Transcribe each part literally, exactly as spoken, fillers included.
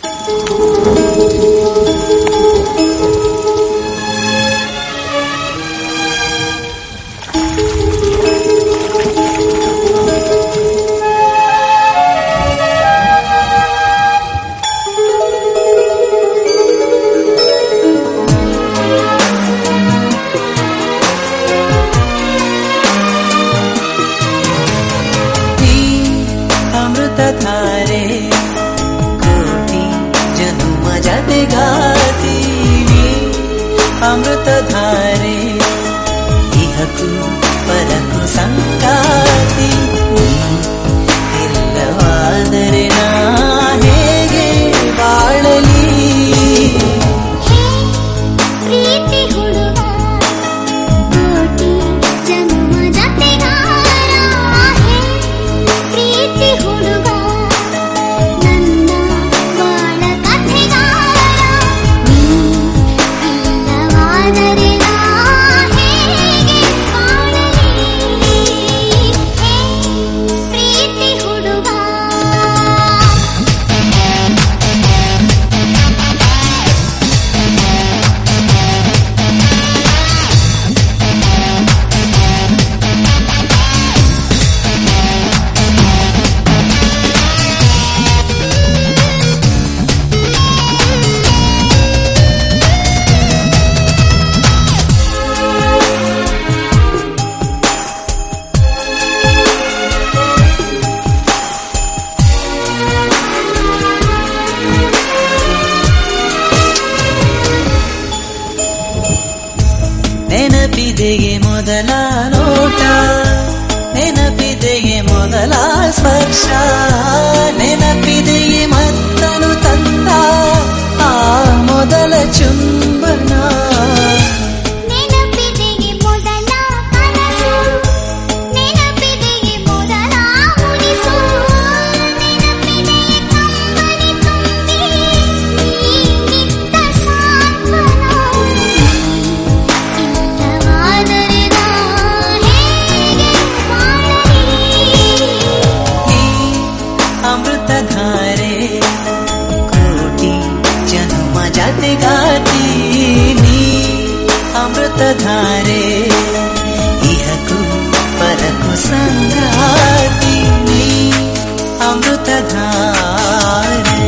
अमृतधारे कोटि जन्म जाते गाती अमृतधारे इहकु परकु संगाती इಲ್ಲವಾದರೆ ನಾ ಹೇಗೆ ಬಾಳಲಿ ಪ್ರೀತಿ ಹುಡುಗ ಕೋಟಿ ಜನ್ಮ ಜತೆಗಾರ ಪ್ರೀತಿ ಹುಡುಗ ನನ್ನ ಬಾಳ ಕಥೆಗಾರ ನೀ ಇಲ್ಲವಾದರೆ ನಾ ಹೇಗೆ ಬಾಳಲಿ ಪ್ರೀತಿ ಹುಡುಗ ನೆನಪಿದೆಯೇ ಮೊದಲ ನೋಟ ನೆನಪಿದೆಯೇ ಮೊದಲ ಸ್ಪರ್ಶ ನೆನಪಿದೆಯೇ ಮತ್ತನು ತಂದ ಆ ಮೊದಲ ಚುಂಬನ ನೆನಪಿದೆಯೇ ಮೊದಲ ಕನಸು ನೆನಪಿದೆಯೇ ಮೊದಲ ಮುನಿಸು ನೆನಪಿದೆಯೇ ಕಂಬನಿ ತುಂಬಿ ನೀನಿದ್ದ ಸಾಂತ್ವನ ಇಲ್ಲವಾದರೆ ನಾ ಹೇಗೆ ಬಾಳಲಿ ಈ ಅಮೃತಧಾರೆ ಕೋಟಿ ಜನ್ಮ ಜಾತೆಗಾತಿ ನೀ ಅಮೃತಧಾರೆ ಇಹಕು ಪರಕು ಸಂಗಾತಿ ನೀ ಅಮೃತಧಾರೆ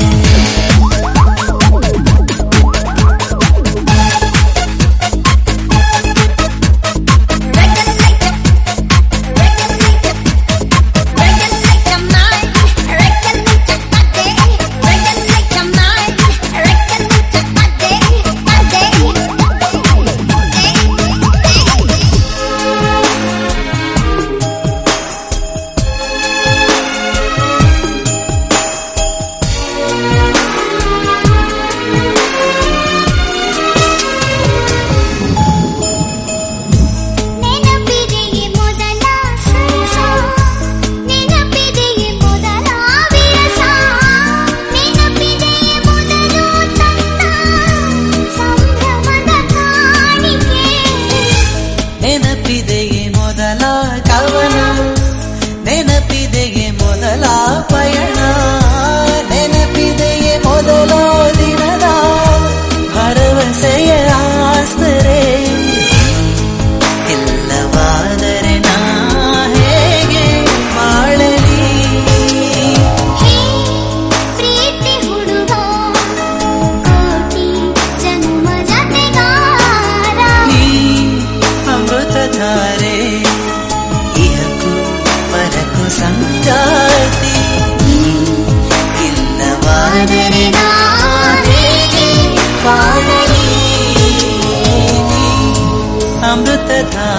ನೆನಪಿದೆಯೇ ಮೊದಲ ಸರಸ ನೆನಪಿದೆಯೇ ಮೊದಲ ವಿರಸ ನೆನಪಿದೆಯೇ ಮೊದಲು ತನ್ನ ಸಂಭ್ರಮದ ಕಾಣಿಕೆ ನೆನಪಿದೆಯೇ ಮೊದಲ ಕವನ ನೆನಪಿದೆಯೇ ಮೊದಲ ಪಯಣ ನೆನಪಿದೆಯೇ ಮೊದಲ ದಿನದ ಭರವಸೆಯ ಆಸ್ತರೆ ಇಲ್ಲವಾದರೆ ನಾ ಹೇಗೆ ಬಾಳಲಿ ಹೇ ಪ್ರೀತಿ ಹುಡುಗ ಕೋಟಿ ಜನ್ಮ ಜತೆಗಾರ ಈ ಅಮೃತಧಾರೆ ಇಹಕು ಪರಕು ಸಂಗಾತಿ ಇಲ್ಲವಾದರೆ ನಾ ಹೇಗೆ ಬಾಳಲಿ ಅಮೃತಧಾರೆ